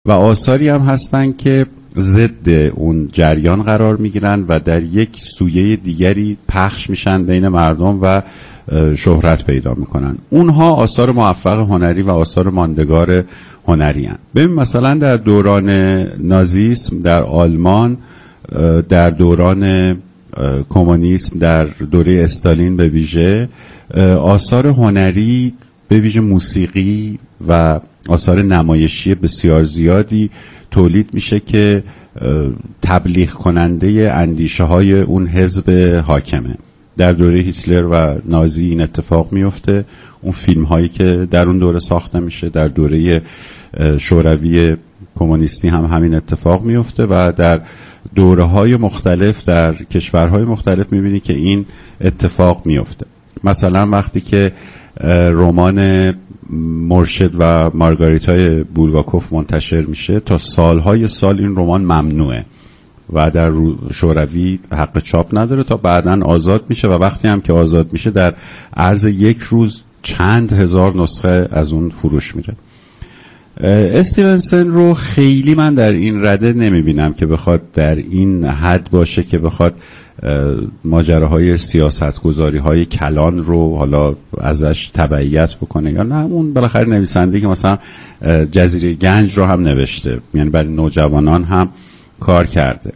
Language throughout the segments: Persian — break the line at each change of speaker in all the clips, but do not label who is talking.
و آثاری هم هستن که ضد اون جریان قرار میگیرن و در یک سویه دیگری پخش میشن بین مردم و شهرت پیدا میکنن. اونها آثار موفق هنری و آثار ماندگار هنری هن. ببین مثلا در دوران نازیسم در آلمان، در دوران کمونیسم، در دوره استالین به ویژه، آثار هنری به ویژه موسیقی و آثار نمایشی بسیار زیادی تولید میشه که تبلیغ کننده اندیشه های اون حزب حاکمه. در دوره هیتلر و نازی این اتفاق میفته. اون فیلم هایی که در اون دوره ساخته میشه، در دوره شوروی کمونیستی هم همین اتفاق میفته و در دوره های مختلف در کشورهای مختلف میبینی که این اتفاق میفته. مثلا وقتی که رمان مرشد و مارگاریتای بولگاکوف منتشر میشه، تا سالهای سال این رمان ممنوعه و در شوروی حق چاپ نداره تا بعداً آزاد میشه و وقتی هم که آزاد میشه در عرض یک روز چند هزار نسخه از اون فروش میره. استیونسن رو خیلی من در این رده نمیبینم که بخواد در این حد باشه که بخواد ماجراهای سیاستگذاری‌های کلان رو حالا ازش تبعیت بکنه یا نه. اون بالاخره نویسنده که مثلا جزیره گنج رو هم نوشته، یعنی برای نوجوانان هم کار کرده.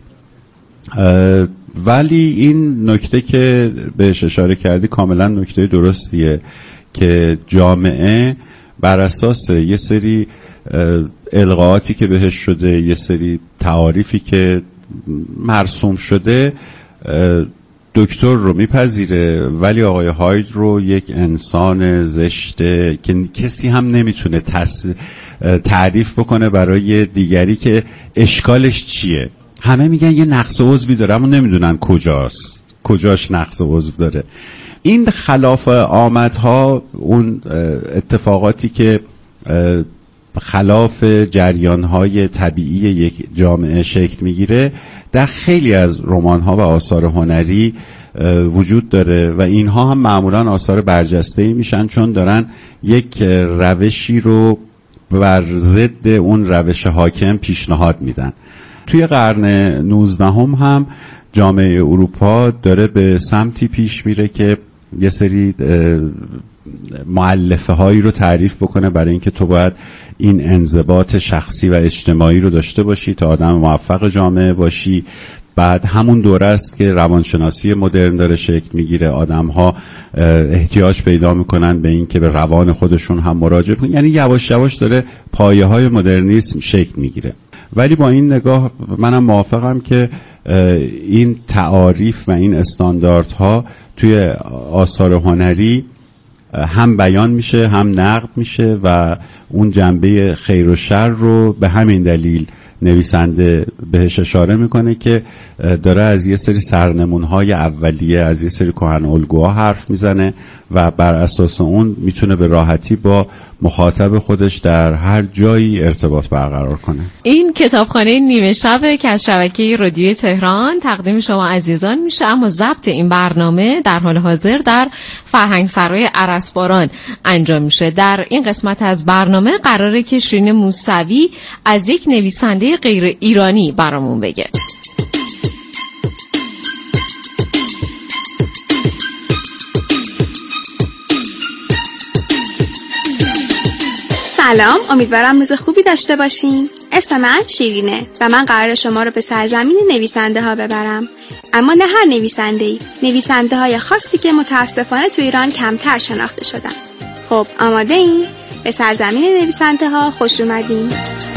ولی این نکته که بهش اشاره کردی کاملا نکته درستیه که جامعه بر اساس یه سری القاءاتی که بهش شده، یه سری تعاریفی که مرسوم شده، دکتر رو میپذیره ولی آقای هاید رو یک انسان زشته که کسی هم نمیتونه تعریف بکنه برای دیگری که اشکالش چیه. همه میگن یه نقص عضوی داره اما نمیدونن کجاش نقص عضو داره. این خلاف آمدها، اون اتفاقاتی که خلاف جریان‌های طبیعی یک جامعه شکل میگیره، در خیلی از رمان‌ها و آثار هنری وجود داره و اینها هم معمولاً آثار برجسته‌ای میشن چون دارن یک روشی رو بر ضد اون روش حاکم پیشنهاد میدن. توی قرن 19 هم جامعه اروپا داره به سمتی پیش میره که یه سری مؤلفه هایی رو تعریف بکنه برای اینکه تو باید این انضباط شخصی و اجتماعی رو داشته باشی تا آدم موفق جامعه باشی. بعد همون دوره است که روانشناسی مدرن داره شکل میگیره، آدم ها احتیاج پیدا میکنن به این که به روان خودشون هم مراجعه کنن، یعنی یواش یواش داره پایه های مدرنیسم شکل میگیره. ولی با این نگاه منم موافقم که این تعاریف و این استانداردها توی آثار هنری هم بیان میشه هم نقد میشه و اون جنبه خیر و شر رو به همین دلیل نویسنده بهش اشاره میکنه که داره از یه سری سرنمونهای اولیه، از یه سری کهن الگوها حرف میزنه و بر اساس اون میتونه به راحتی با مخاطب خودش در هر جایی ارتباط برقرار کنه. این
کتابخانه نیمه شب که از شبکه رادیوی تهران تقدیم شما عزیزان میشه، اما ضبط این برنامه در حال حاضر در فرهنگسرای ارسباران انجام میشه. در این قسمت از برنامه قراره که شیرین موسوی از یک نویسنده غیر ایرانی برامون بگه.
سلام، امیدوارم روز خوبی داشته باشین. اسم من شیرینه و من قرار شما رو به سرزمین نویسنده ها ببرم، اما نه هر نویسنده‌ای، نویسنده های خاصی که متاسفانه تو ایران کمتر شناخته شدن. خب آماده این؟ به سرزمین نویسنده ها خوش اومدین.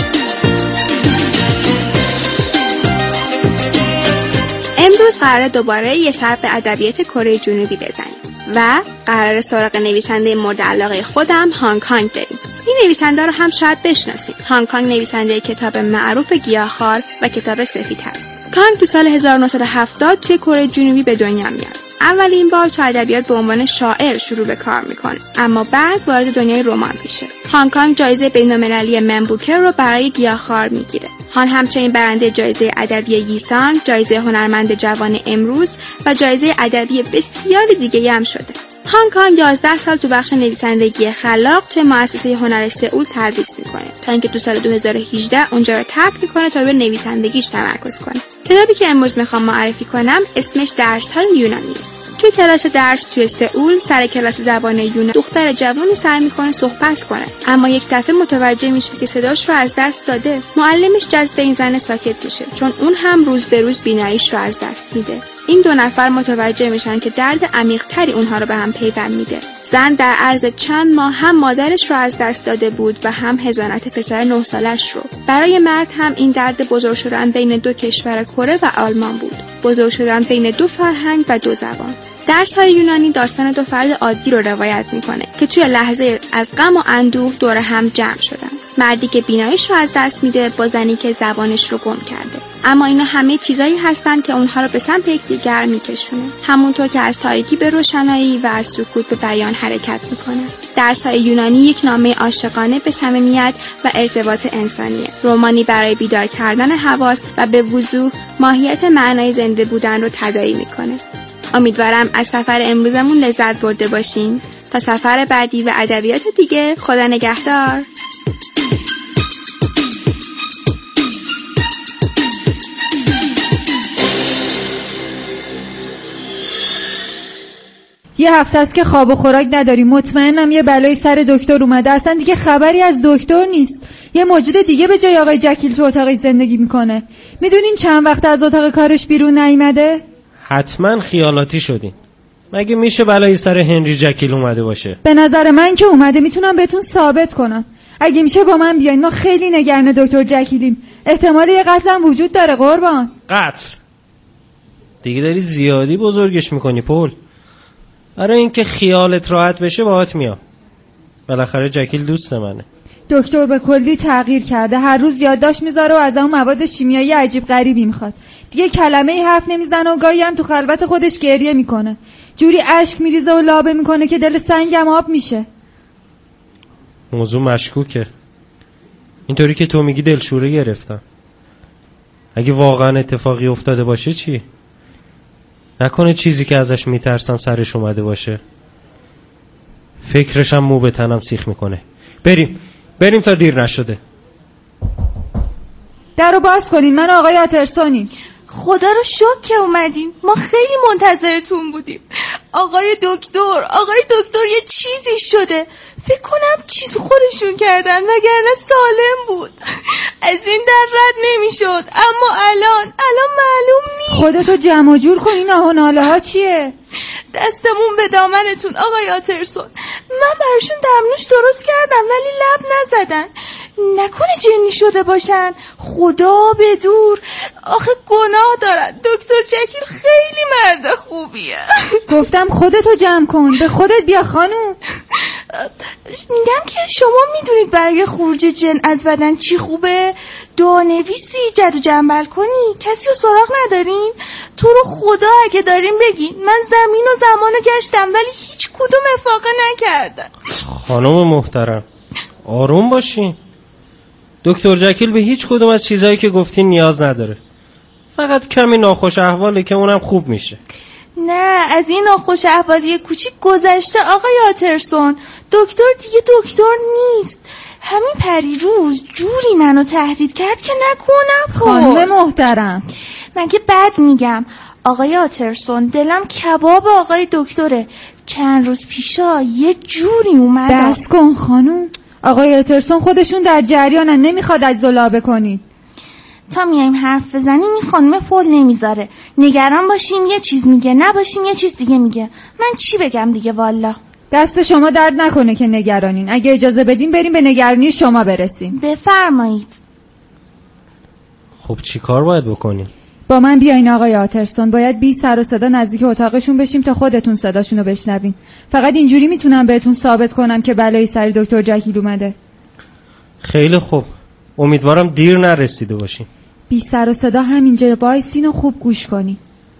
امروز قراره دوباره یه سر به ادبیات کره جنوبی بزنیم و قراره سراغ نویسنده مورد علاقه خودم هانگ کانگ بریم. این نویسنده رو هم شاید بشناسید. هانگ کانگ نویسنده کتاب معروف گیاهخوار و کتاب سفید هست. کانگ تو سال 1970 توی کره جنوبی به دنیا میاد. اولین بار تو ادبیات به عنوان شاعر شروع به کار میکنه، اما بعد وارد دنیای رمان میشه. هانگ کانگ جایزه بین‌المللی من بوکر رو برای گیاهخوار میگیره. هان همچنین برنده جایزه ادبی ییسان، جایزه هنرمند جوان امروز و جایزه ادبی بسیار دیگه هم شده. هانگ کانگ 11 سال تو بخش نویسندگی خلاق توی مؤسسه هنر سئول تدریس میکنه تا اینکه تو سال 2018 اونجا رو ترک میکنه تا روی نویسندگیش تمرکز کنه. کتابی که امروز میخوام معرفی کنم اسمش درس‌های یونانیه. توی کلاس درس توی سئول سر کلاس زبان یونان دختر جوانی سعی میکنه صحبت کنه، اما یک دفعه متوجه میشه که صداش رو از دست داده. معلمش جذب این زن ساکت میشه چون اون هم روز به روز بیناییش رو از دست میده. این دو نفر متوجه میشن که درد عمیق‌تری اونها رو به هم پیوند میده. زن در عرض چند ماه هم مادرش رو از دست داده بود و هم حضانت پسر 9 سالش رو. برای مرد هم این درد بزرگ شدن بین دو کشور کره و آلمان بود. بزرگ شدن بین دو فرهنگ و دو زبان. درس‌های یونانی داستان دو فرد عادی رو روایت میکنه که توی لحظه از غم و اندوه دور هم جمع شدن. مردی که بیناییش رو از دست میده با زنی که زبانش رو گم کرده. اما اینا همه چیزایی هستن که اونها رو به سمت یکدیگر میکشونه، همونطور که از تاریکی به روشنایی و از سکوت به بیان حرکت میکنه. درس‌های یونانی یک نامه عاشقانه به صمیمیت و ارتباط انسانیه، رمانی برای بیدار کردن حواس و به وضوح ماهیت معنای زنده بودن رو تداعی میکنه. امیدوارم از سفر امروزمون لذت برده باشین. تا سفر بعدی و ادبیات دیگه، خدا نگهدار.
یه هفته است که خواب و خوراک نداری. مطمئنم یه بلای سر دکتر اومده. اصلا دیگه خبری از دکتر نیست. یه موجود دیگه به جای آقای جکیل تو اتاقش زندگی میکنه. میدونین چند وقت از اتاق کارش بیرون نیامده؟
حتما خیالاتی شدین. مگه میشه بلای سر هنری جکیل اومده باشه؟
به نظر من که اومده. میتونم بهتون ثابت کنم. اگه میشه با من بیاین. ما خیلی نگران دکتر جکیلیم. احتمال یه قتل هم وجود داره قربان.
قتل؟ دیگه داری زیادی بزرگش میکنی پول. برای اینکه خیالت راحت بشه باهات میام. بالاخره جکیل دوست منه.
دکتر به کلی تغییر کرده. هر روز یادداشت میذاره و از اون مواد شیمیایی عجیب غریبی میخواد. دیگه کلمه‌ای حرف نمیزنه و گاهی هم تو خلوت خودش گریه میکنه. جوری اشک میریزه و لابه میکنه که دل سنگم آب میشه.
موضوع مشکوکه. اینطوری که تو میگی دلشوره گرفتم. اگه واقعا اتفاقی افتاده باشه چی؟ نکنه چیزی که ازش میترسم سرش اومده باشه. فکرشم مو به تنم سیخ میکنه. بریم تا دیر نشده.
درو باز کنین. من آقای آترسونیم.
خدا رو شکر که اومدین. ما خیلی منتظرتون بودیم. آقای دکتر یه چیزی شده. فکر کنم چیز خودشون کردن وگرنه سالم بود. از این در رد نمیشد. اما الان معلوم نیست.
خودتو جمع و جور کن. این آه و ناله ها چیه؟
دستمون به دامنتون آقای آترسون. من براشون دمنوش درست کردم ولی لب نزدن. نکنه جنی شده باشن. خدا به دور. آخه گناه دارن. دکتر جکیل خیلی مرد خوبیه.
گفتم خودتو جمع کن. به خودت بیا خانوم.
میگم که شما میدونید برای خروج جن از بدن چی خوبه؟ دعانویسی، جدو جنبل کنی. کسی رو سراغ ندارین؟ تو رو خدا اگه دارین بگین. من زمین و زمانو گشتم ولی هیچ کدوم افاقه نکردم.
خانم محترم آروم باشین. دکتر جکیل به هیچ کدوم از چیزایی که گفتین نیاز نداره. فقط کمی ناخوش احواله که اونم خوب میشه.
نه از این ناخوش احوالی کوچیک گذشته آقای آترسون. دکتر دیگه دکتر نیست. همین پریروز جوری منو تهدید کرد که نکنم.
خانم محترم
مگه بد میگم؟ آقای آترسون دلم کباب آقای دکتره. چند روز پیشا یه جوری اومد.
بس کن خانم. آقای آترسون خودشون در جریانن. نمیخواد از لابه کنید.
تا میایم حرف بزنیم این خانم پول نمیذاره. نگران باشیم یه چیز میگه، نباشیم یه چیز دیگه میگه. من چی بگم دیگه والا.
دست شما درد نکنه که نگرانین. اگه اجازه بدین بریم به نگرانی شما برسیم.
بفرمایید.
خب چی کار باید بکنیم؟
با من بیاین آقای آترسون. باید بی سر و صدا نزدیک اتاقشون بشیم تا خودتون صداشونو بشنوین. فقط اینجوری میتونم بهتون ثابت کنم که بلای سر دکتر جکیل اومده.
خیلی خوب. امیدوارم دیر نرسیده باشین.
بی سر و صدا همینجا وایسین و خوب گوش کنین.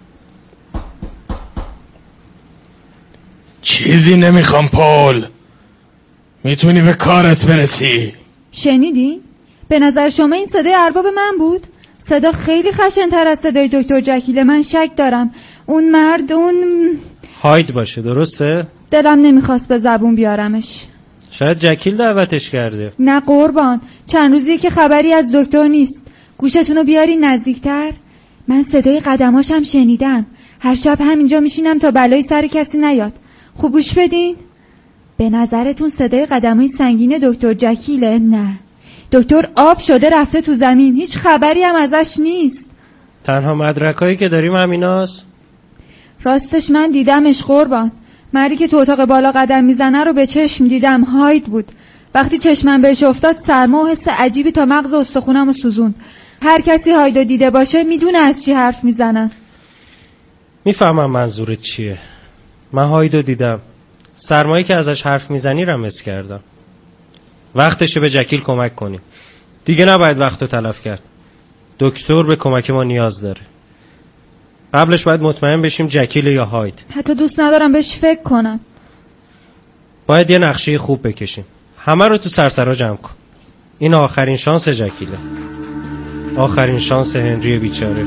چیزی نمیخوام پول. میتونی به کارت برسی.
شنیدی؟ به نظر شما این صدای ارباب من بود؟ صدا خیلی خشن‌تر از صدای دکتر جکیل. من شک دارم اون مرد اون
هاید باشه. درسته؟
دلم نمیخواست به زبون بیارمش.
شاید جکیل دعوتش کرده.
نه قربان، چند روزیه که خبری از دکتر نیست. گوشتونو بیاری نزدیکتر. من صدای قدماشم شنیدم. هر شب همینجا میشینم تا بلایی سر کسی نیاد. خوب گوش بدین. به نظرتون صدای قدمای سنگین دکتر جکیله؟ نه، دکتر آب شده رفته تو زمین، هیچ خبری هم ازش نیست.
تنها مدرکایی که داریم همیناست.
راستش من دیدمش قربان. مردی که تو اتاق بالا قدم میزنه رو به چشم دیدم. هاید بود. وقتی چشمم بهش افتاد سرما و حس عجیبی تا مغز استخونم رو سوزوند. هر کسی هایدو دیده باشه میدونه از چی حرف میزنن.
میفهمم منظورت چیه. من هایدو دیدم. سرمایی که ازش حرف میزنی رو حس کردم. وقتشه به جکیل کمک کنیم. دیگه نباید وقتو تلف کرد. دکتر به کمک ما نیاز داره. قبلش باید مطمئن بشیم جکیل یا هاید.
حتی دوست ندارم بهش فکر کنم.
باید یه نقشه خوب بکشیم. همه رو تو سرسرا جمع کن. این آخرین شانس جکیله. آخرین شانس هنری بیچاره.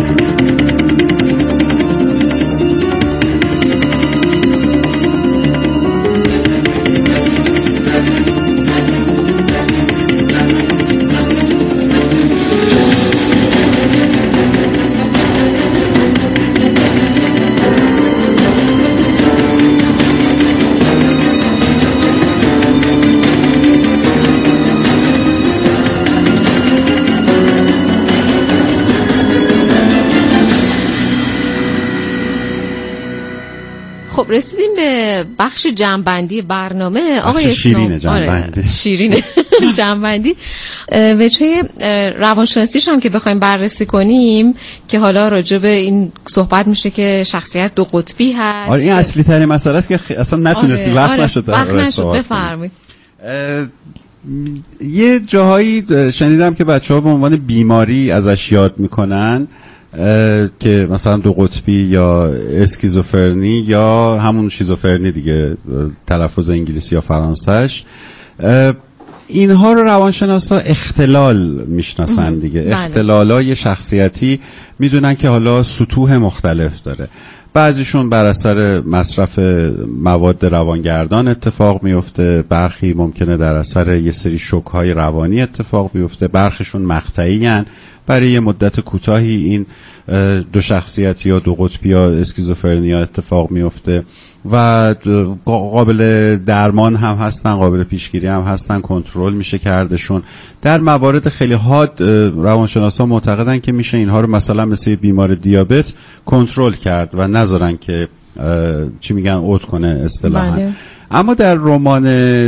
رسیدیم به بخش جمع‌بندی برنامه. آقای
شیرین جمع‌بندی.
شیرین جمع‌بندی. وجه روانشناسیش هم که بخوایم بررسی کنیم که حالا راجع به این صحبت میشه که شخصیت دو قطبی هست.
این اصلی ترین مسئله است که اصلا نتونستی وقت نشد.
بفرمایید.
یه جاهایی شنیدم که بچه‌ها به عنوان بیماری ازش یاد میکنن که مثلا دو قطبی یا اسکیزوفرنی یا همون شیزوفرنی دیگه، تلفظ انگلیسی یا فرانسهش. اینها رو روانشناسا اختلال میشناسن دیگه. اختلالای شخصیتی میدونن که حالا سطوح مختلف داره. بعضیشون بر اثر مصرف مواد روانگردان اتفاق میفته، برخی ممکنه در اثر یه سری شوک‌های روانی اتفاق بیفته، برخیشون مقطعی هن. برای یه مدت کوتاهی این دو شخصیت یا دو قطبی یا اسکیزوفرنیا اتفاق میفته و قابل درمان هم هستن، قابل پیشگیری هم هستن، کنترل میشه کردشون. در موارد خیلی حاد روانشناسا معتقدن که میشه اینها رو مثلا مثل بیمار دیابت کنترل کرد و نذارن که چی میگن اوت کنه اصطلاحاً.
بله.
اما در رمان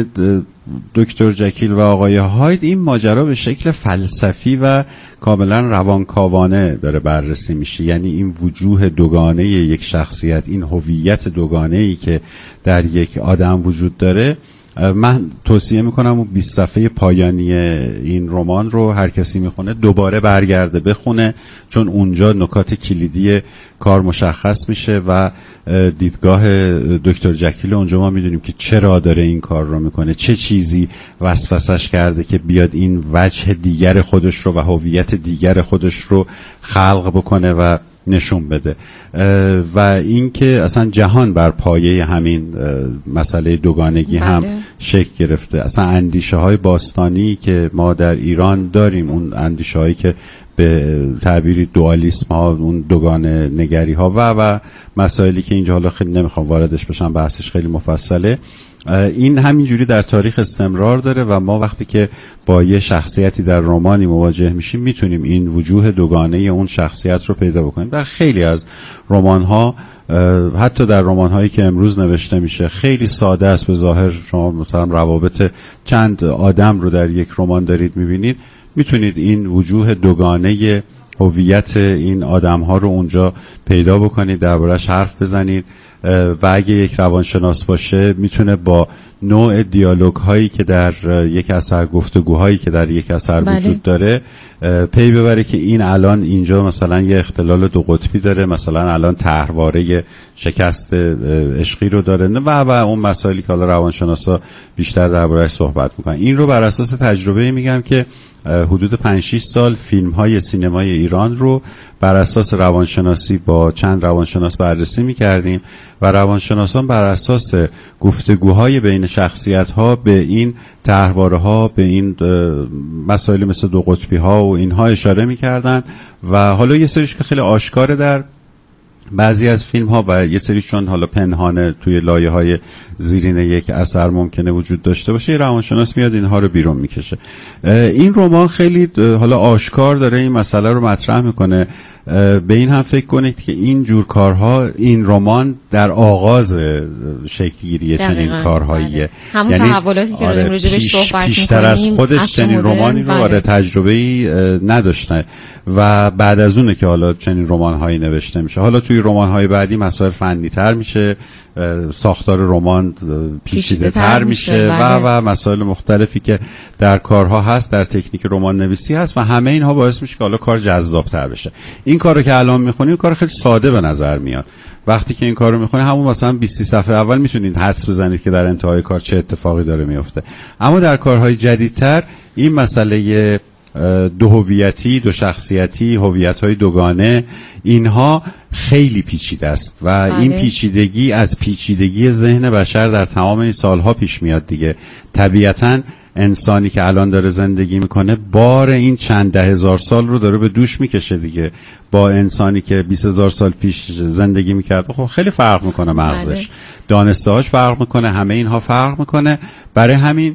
دکتر جکیل و آقای هاید این ماجرا به شکل فلسفی و کاملا روانکاوانه داره بررسی میشه. یعنی این وجوه دوگانه یک شخصیت، این هویت دوگانه‌ای که در یک آدم وجود داره. من توصیه میکنم اون 20 صفحه پایانی این رمان رو هر کسی میخونه دوباره برگرده بخونه، چون اونجا نکات کلیدی کار مشخص میشه و دیدگاه دکتر جکیل اونجا ما میدونیم که چرا داره این کار رو میکنه، چه چیزی وسوسش کرده که بیاد این وجه دیگر خودش رو و هویت دیگر خودش رو خلق بکنه و نشون بده. و اینکه اصلا جهان بر پایه همین مسئله دوگانگی هم شکل گرفته. اصلا اندیشه های باستانی که ما در ایران داریم، اون اندیشه هایی که به تعبیری دوالیسم ها، اون دوگانه نگری ها و مسائلی که اینجا حالا خیلی نمیخوام واردش بشم، بحثش خیلی مفصله، این همینجوری در تاریخ استمرار داره و ما وقتی که با یه شخصیتی در رمانی مواجه میشیم میتونیم این وجوه دوگانه اون شخصیت رو پیدا بکنیم. در خیلی از رمان‌ها، حتی در رمان‌هایی که امروز نوشته میشه، خیلی ساده است به ظاهر. شما مثلا روابط چند آدم رو در یک رمان دارید میبینید، میتونید این وجوه دوگانه هویت این آدم‌ها رو اونجا پیدا بکنید، دربارش حرف بزنید و اگه یک روانشناس باشه میتونه با نوع دیالوگ هایی که در یک اثر، گفتگوهایی که در یک اثر وجود داره پی ببره که این الان اینجا مثلا یه اختلال دو قطبی داره، مثلا الان طرحواره شکست عشقی رو داره و اون مسائلی که حالا روانشناسا بیشتر درباره‌اش صحبت میکنن. این رو بر اساس تجربه میگم که حدود 5-6 سال فیلم‌های سینمای ایران رو بر اساس روانشناسی با چند روانشناس بررسی می‌کردیم و روانشناسان بر اساس گفتگوهای بین شخصیت‌ها به این طرحواره‌ها، به این مسائل مثل دو قطبی‌ها و اینها اشاره می‌کردن و حالا یه سریش که خیلی آشکاره در بعضی از فیلم ها و یه سریشون حالا پنهانه توی لایه های زیرین یک اثر ممکنه وجود داشته باشه، روانشناس میاد اینها رو بیرون میکشه. این رمان خیلی حالا آشکار داره این مسئله رو مطرح میکنه. به این هم فکر کنید که این جور کارها، این رمان در آغاز شکلگیری چنین کارهاییه،
همون تحولاتی که داریم راجع بهش صحبت می‌کنیم
پیشتر از خودش چنین رمانی رو تجربه‌ای نداشتن و بعد از اونه که حالا چنین رمان‌هایی نوشته میشه. حالا توی رمان‌های بعدی مسائل فنی‌تر میشه، ساختار رمان پیچیده‌تر میشه و مسائل مختلفی که در کارها هست، در تکنیک رمان نویسی هست و همه اینها باعث میشه که حالا کار جذاب‌تر بشه. این کارو که الان میخونید کار خیلی ساده به نظر میاد. وقتی که این کارو میخونید همون مثلا 20 صفحه اول میتونید حدس بزنید که در انتهای کار چه اتفاقی داره میفته. اما در کارهای جدیدتر این مسئله دو هویتی، دو شخصیتی، هویت‌های دوگانه، اینها خیلی پیچیده است و این پیچیدگی از پیچیدگی ذهن بشر در تمام این سالها پیش میاد دیگه. طبیعتاً انسانی که الان داره زندگی میکنه بار این چند ده هزار سال رو داره به دوش میکشه دیگه، با انسانی که 20,000 سال پیش زندگی میکرد. خب خیلی فرق میکنه مغزش، دانسته‌هاش فرق میکنه، همه اینها فرق میکنه. برای همین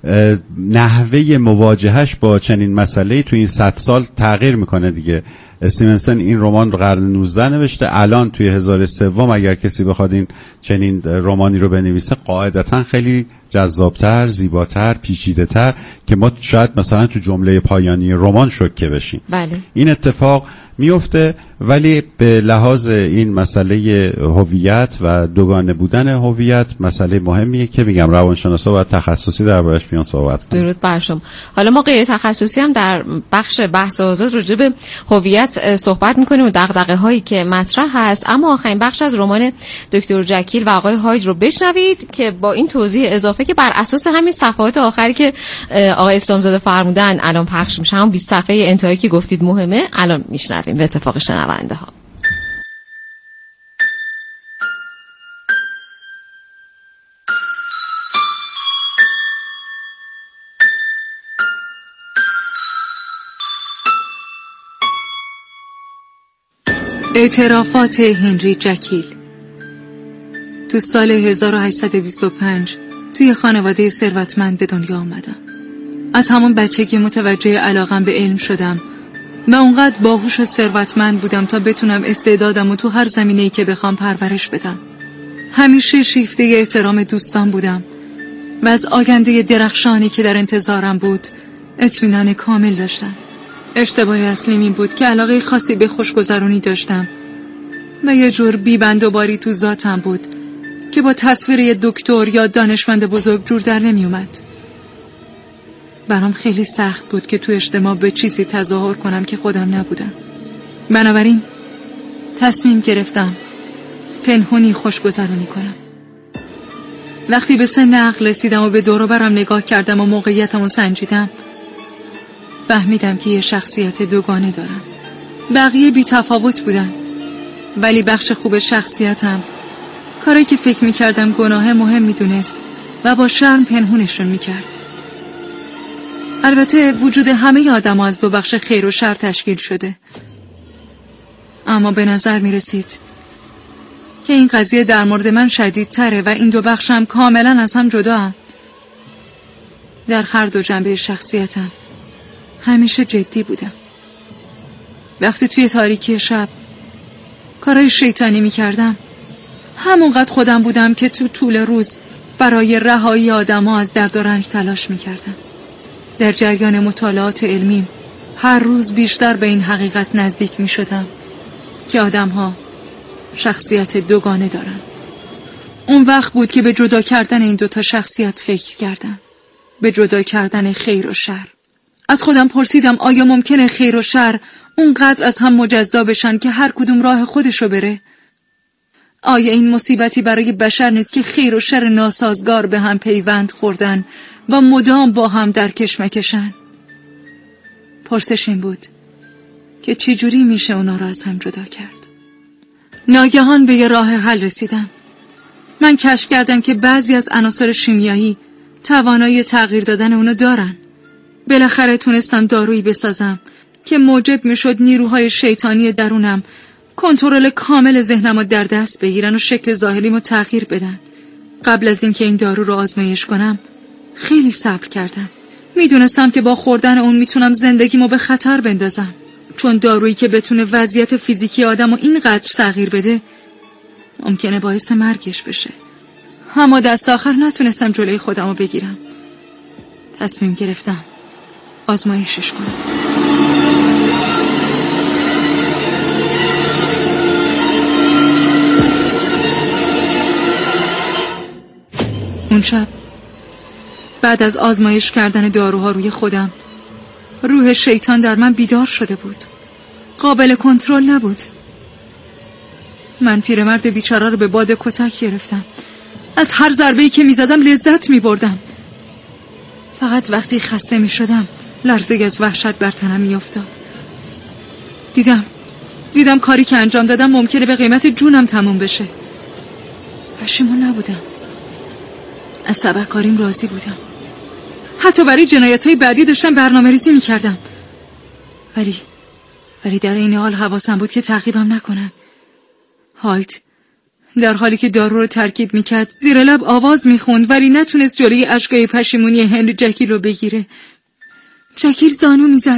نحوه مواجهش با چنین مسئله‌ای تو این 100 سال تغییر میکنه دیگه. استیونسن این رمان رو قرن 19 نوشته، الان توی 1003 اگر کسی بخواد این چنین رمانی رو بنویسه قاعدتا خیلی جذابتر، زیباتر، پیچیده‌تر که ما شاید مثلا تو جمله پایانی رمان شوکه بشیم.
بله.
این اتفاق میفته، ولی به لحاظ این مسئله هویت و دوگانه بودن هویت مسئله مهمیه که میگم روانشناسا باید تخصصی دربارش بیان صحبت کنن.
درود بر شما. حالا ما غیر تخصصی هم در بخش بحث آزاد راجع به هویت صحبت میکنیم و دغدغه هایی که مطرح هست، اما آخرین بخش از رمان دکتر جکیل و آقای هایج رو بشنوید که با این توضیح اضافه که بر اساس همین صفحات آخری که آقای اسلامزاده فرمودن الان پخش میشه، هم 20 صفحه انتهایی که گفتید مهمه، الان میشنویم به اتفاق شنونده ها.
اعترافات هنری جکیل. تو سال 1825 توی خانواده ثروتمند به دنیا آمدم. از همون بچگی متوجه علاقم به علم شدم و اونقدر باهوش و ثروتمند بودم تا بتونم استعدادم و تو هر زمینه‌ای که بخوام پرورش بدم. همیشه شیفته احترام دوستان بودم و از آینده درخشانی که در انتظارم بود اطمینان کامل داشتم. اشتباه اصلیم این بود که علاقه خاصی به خوشگذرونی داشتم و یه جور بی‌بندوباری تو ذاتم بود که با تصویر یه دکتر یا دانشمند بزرگ جور در نمی اومد. برام خیلی سخت بود که تو اجتماع به چیزی تظاهر کنم که خودم نبودم. بنابراین تصمیم گرفتم پنهونی خوشگذرونی کنم. وقتی به سن عقل رسیدم و به دور و برم نگاه کردم و موقعیتمو سنجیدم، فهمیدم که یه شخصیت دوگانه دارم. بقیه بی تفاوت بودن، ولی بخش خوب شخصیتم کاری که فکر میکردم گناه مهم میدونست و با شرم پنهونشون میکرد. البته وجود همه آدم ها از دو بخش خیر و شر تشکیل شده، اما به نظر میرسید که این قضیه در مورد من شدیدتره و این دو بخشم کاملا از هم جدا هم. در هر دو جنبه شخصیتم همیشه جدی بودم. وقتی توی تاریکی شب کارهای شیطانی میکردم، همونقدر خودم بودم که تو طول روز برای رهایی آدم‌ها از درد و رنج تلاش میکردم. در جریان مطالعات علمیم هر روز بیشتر به این حقیقت نزدیک میشدم که آدم‌ها شخصیت دوگانه دارن. اون وقت بود که به جدا کردن این دوتا شخصیت فکر کردم، به جدا کردن خیر و شر. از خودم پرسیدم آیا ممکنه خیر و شر اونقدر از هم مجزا بشن که هر کدوم راه خودشو بره؟ آیا این مصیبتی برای بشر نیست که خیر و شر ناسازگار به هم پیوند خوردن و مدام با هم در کشمکشن؟ پرسش این بود که چجوری میشه اونا رو از هم جدا کرد. ناگهان به یه راه حل رسیدم. من کشف کردم که بعضی از عناصر شیمیایی توانایی تغییر دادن اونو دارن. بالاخره تونستم دارویی بسازم که موجب میشد نیروهای شیطانی درونم کنترل کامل ذهنمو در دست بگیرن و شکل ظاهریمو تغییر بدن. قبل از اینکه این دارو رو آزمایش کنم خیلی صبر کردم. میدونستم که با خوردن اون میتونم زندگیمو به خطر بندازم، چون دارویی که بتونه وضعیت فیزیکی آدمو اینقدر تغییر بده ممکنه باعث مرگش بشه. اما دست آخر نتونستم جلوی خودمو بگیرم. تصمیم گرفتم آزمایشش کنم. اون شب بعد از آزمایش کردن داروها روی خودم، روح شیطان در من بیدار شده بود. قابل کنترل نبود. من پیرمرد بیچاره رو به باد کتک گرفتم. از هر ضربه‌ای که می‌زدم لذت می‌بردم. فقط وقتی خسته می‌شدم لرزه‌ای از وحشت بر تنم می‌افتاد. دیدم کاری که انجام دادم ممکنه به قیمت جونم تموم بشه. پشیمون نبودم. از سبک‌کاریم راضی بودم. حتی برای جنایت‌های بعدی داشتم برنامه‌ریزی می‌کردم. ولی در این حال حواسم بود که تعقیبم نکنن. هایت در حالی که دارو رو ترکیب میکرد زیر لب آواز میخوند، ولی نتونست جلوی اشکای پشیمونی هنری جکیل رو بگیره. جکیل زانو میزد.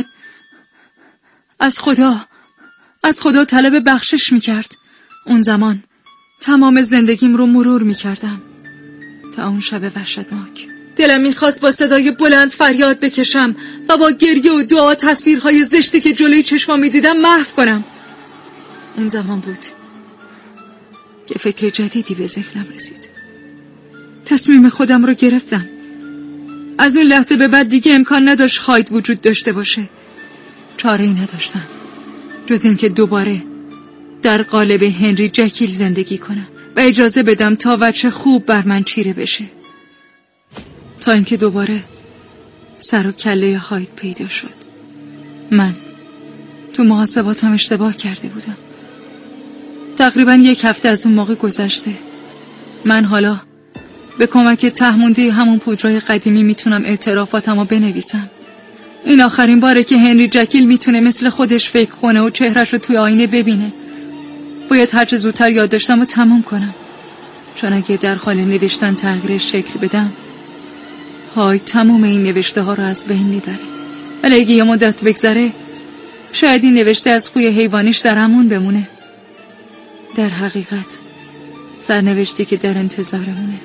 از خدا طلب بخشش میکرد. اون زمان تمام زندگیم رو مرور میکردم تا اون شب وحشتناک. دلم میخواست با صدای بلند فریاد بکشم و با گریه و دعا تصویرهای زشتی که جلوی چشمام میدیدم محو کنم. اون زمان بود که فکر جدیدی به ذهنم رسید. تصمیم خودم رو گرفتم. از اون لحظه به بعد دیگه امکان نداشت هایت وجود داشته باشه. چاره‌ای نداشتم جز این که دوباره در قالب هنری جکیل زندگی کنم و اجازه بدم تا وجه خوب بر من چیره بشه، تا اینکه دوباره سر و کله هایت پیدا شد. من تو محاسباتم اشتباه کرده بودم. تقریبا 1 هفته از اون موقع گذشته. من حالا به کمک تهمونده همون پودرای قدیمی میتونم اعترافاتمو بنویسم. این آخرین باره که هنری جکیل میتونه مثل خودش فکر کنه و چهرهشو توی آینه ببینه. باید هرچه زودتر یادداشتمو تموم کنم، چون اگه در حال نوشتن تغییرش شکل بدم های تمام این نوشته ها رو از بین میبره. ولی اگه یه مدت بگذره شاید این نوشته از خوی حیوانیش در همون بمونه. در حقیقت سرنوشتی که در انتظارمونه.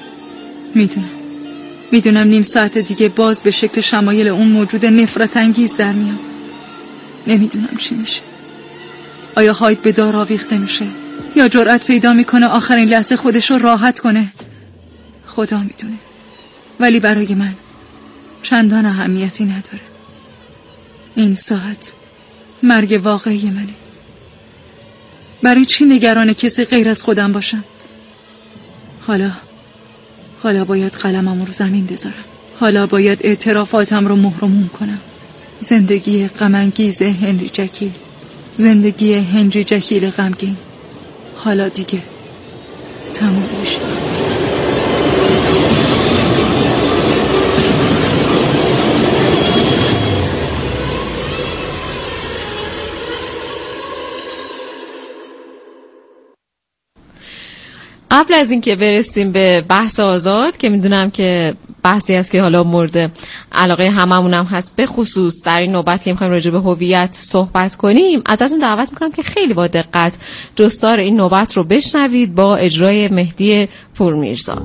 میدونم 1/2 ساعت دیگه باز به شکل شمایل اون موجود نفرت انگیز در میام. نمیدونم چی میشه. آیا هایت به دار آویخته میشه یا جرأت پیدا میکنه آخرین لحظه خودش رو راحت کنه؟ خدا میدونه. ولی برای من چندان اهمیتی نداره. این ساعت مرگ واقعی منه. برای چی نگران کسی غیر از خودم باشم؟ حالا باید قلمم رو زمین بذارم. حالا باید اعترافاتم رو مهرموم کنم. زندگی غم‌انگیز هنری جکیل، زندگی هنری جکیل غمگین حالا دیگه تموم میشه.
قبل از اینکه برسیم به بحث آزاد که میدونم که بحثی است که حالا مورد علاقه هممونم هست، به خصوص در این نوبت که میخوایم راجع به هویت صحبت کنیم، ازتون دعوت میکنم که خیلی با دقت جستار این نوبت رو بشنوید با اجرای مهدی پورمیرزا.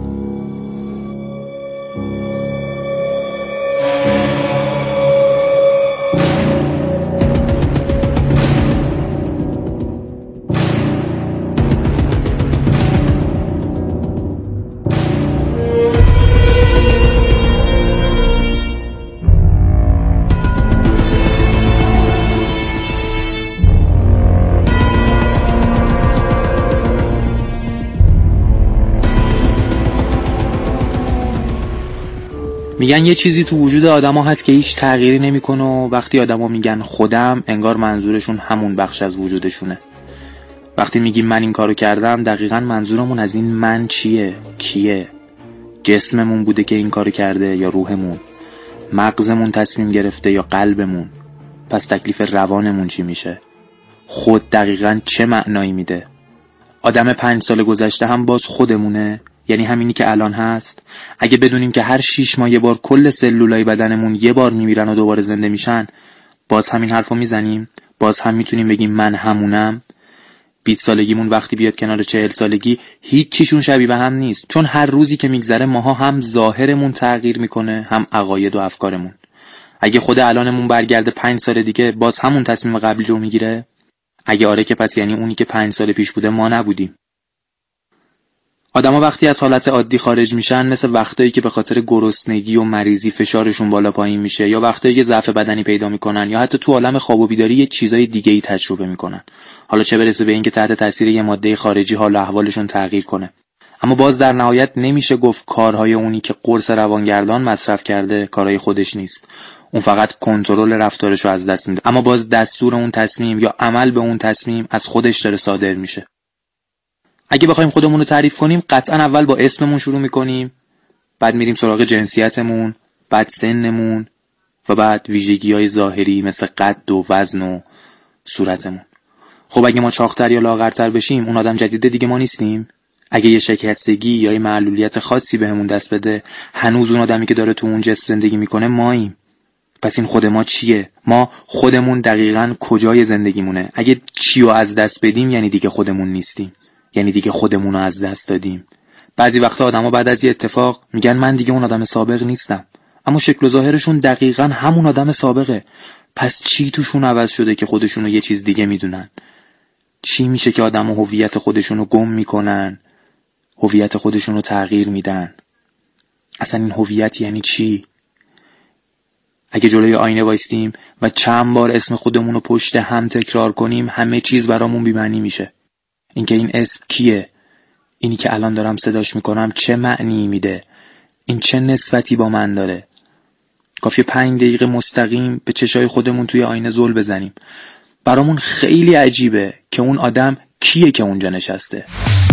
میگن یه چیزی تو وجود آدما هست که هیچ تغییری نمیکنه و وقتی آدما میگن خودم، انگار منظورشون همون بخش از وجودشونه. وقتی میگیم من این کارو کردم، دقیقاً منظورمون از این من چیه؟ کیه؟ جسممون بوده که این کارو کرده یا روحمون؟ مغزمون تصمیم گرفته یا قلبمون؟ پس تکلیف روانمون چی میشه؟ خود دقیقاً چه معنایی میده؟ آدم 5 سال گذشته هم باز خودمونه؟ یعنی همینی که الان هست؟ اگه بدونیم که هر 6 ماه یه بار کل سلولای بدنمون یه بار میمیرن و دوباره زنده میشن، باز همین حرفو میزنیم؟ باز هم میتونیم بگیم من همونم؟ 20 سالگیمون وقتی بیاد کنار 40 سالگی، هیچ چیشون شبیه به هم نیست، چون هر روزی که میگذره ماها هم ظاهرمون تغییر میکنه، هم عقاید و افکارمون. اگه خود الانمون برگرده 5 سال دیگه، باز همون تصمیم قبلی رو میگیره؟ اگه آره که پس یعنی اونی که 5 سال پیش بوده ما نبودیم. آدما وقتی از حالت عادی خارج میشن، مثل وقتایی که به خاطر گرسنگی و مریضی فشارشون بالا پایین میشه، یا وقتایی که ضعف بدنی پیدا میکنن، یا حتی تو عالم خواب و بیداری یه چیزای دیگه‌ای تجربه میکنن. حالا چه برسه به این که تحت تاثیر یه ماده خارجی حال و احوالشون تغییر کنه. اما باز در نهایت نمیشه گفت کارهای اونی که قرص روانگردان مصرف کرده کارهای خودش نیست. اون فقط کنترل رفتارشو از دست میده، اما باز دستور اون تصمیم یا عمل به اون تصمیم از خودش داره صادر میشه. اگه بخوایم خودمون رو تعریف کنیم، قطعا اول با اسممون شروع میکنیم، بعد میریم سراغ جنسیتمون، بعد سنمون و بعد ویژگی‌های ظاهری مثل قد و وزن و صورتمون. خب اگه ما چاق‌تر یا لاغرتر بشیم، اون آدم جدید دیگه ما نیستیم؟ اگه یه شکستگی یا یه معلولیت خاصی بهمون دست بده، هنوز اون آدمی که داره تو اون جسم زندگی میکنه ماییم. پس این خود ما چیه؟ ما خودمون دقیقاً کجای زندگیمونه؟ اگه چیو از دست بدیم یعنی دیگه خودمون نیستیم، یعنی دیگه خودمون رو از دست دادیم. بعضی وقتا آدما بعد از یه اتفاق میگن من دیگه اون آدم سابق نیستم، اما شکل و ظاهرشون دقیقاً همون آدم سابقه. پس چی توشون عوض شده که خودشونو یه چیز دیگه میدونن؟ چی میشه که آدما هویت خودشونو گم میکنن، هویت خودشونو تغییر میدن؟ اصلا این هویت یعنی چی؟ اگه جلوی آینه وایستیم و چند بار اسم خودمونو پشت هم تکرار کنیم، همه چیز برامون بی‌معنی میشه. اینکه این اسم کیه؟ اینی که الان دارم صداش میکنم چه معنی میده؟ این چه نسبتی با من داره؟ کافیه 5 دقیقه مستقیم به چشای خودمون توی آینه زل بزنیم. برامون خیلی عجیبه که اون آدم کیه که اونجا نشسته.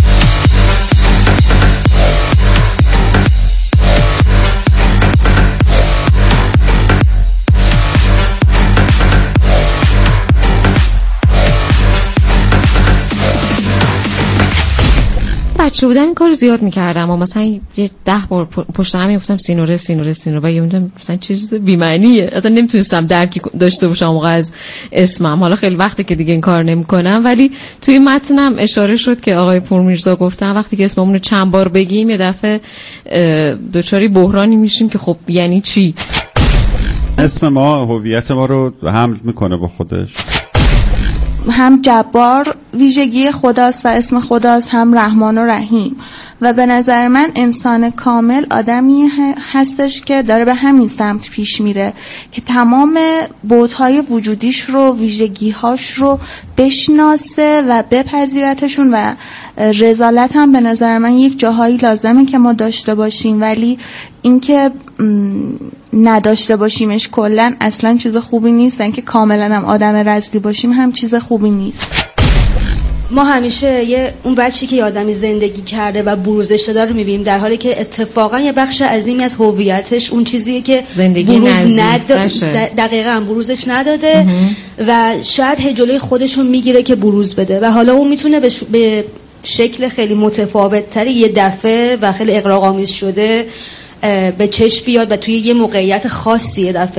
بچه بودم این کار زیاد میکردم و مثلا یه 10 بار پشت هم میگفتم سینوره و یه میدونم مثلا چه چیز بی‌معنیه، اصلا نمیتونستم درکی داشته باشم موقع از اسمم. حالا خیلی وقته که دیگه این کار نمیکنم، ولی توی متنم اشاره شد که آقای پورمیرزا گفتن وقتی که اسممون رو چند بار بگیم یه دفعه دوچاری بحرانی میشیم که خب یعنی چی؟
اسم ما هویت ما رو حمل میکنه با خودش.
هم جبار ویژگی خداست و اسم خداست، هم رحمان و رحیم. و به نظر من انسان کامل آدمی هستش که داره به همین سمت پیش میره که تمام بعدهای وجودیش رو، ویژگیهاش رو بشناسه و بپذیرتشون. و رذالت هم به نظر من یک جاهایی لازمه که ما داشته باشیم، ولی اینکه نداشته باشیمش کلن اصلا چیز خوبی نیست، و اینکه کاملا هم آدم رذلی باشیم هم چیز خوبی نیست.
ما همیشه اون بچه‌ای که آدمی زندگی کرده و بروزش داره رو می‌بینیم، در حالی که اتفاقا یه بخش عظیمی از هویتش اون چیزیه که دقیقاً بروزش نداده و شاید جلوی خودشون میگیره که بروز بده، و حالا اون میتونه به شکل خیلی متفاوت تری یه دفعه و خیلی اغراق‌آمیز شده به چشم بیاد و توی یه موقعیت خاصی یه دفعه